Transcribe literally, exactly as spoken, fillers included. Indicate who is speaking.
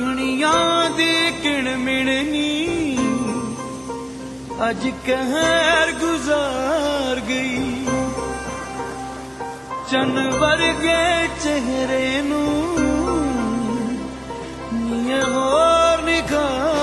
Speaker 1: ਦੁਨੀਆ ਦੀ ਕਿਣ ਮਿਣਨੀ ਅੱਜ ਕਹਿਰ ਗੁਜ਼ਾਰ ਗਈ। ਚੰਨ ਵਰਗੇ ਚਿਹਰੇ ਨੂੰ ਨੀਂ ਹੋਰ ਨਿਖਾਰ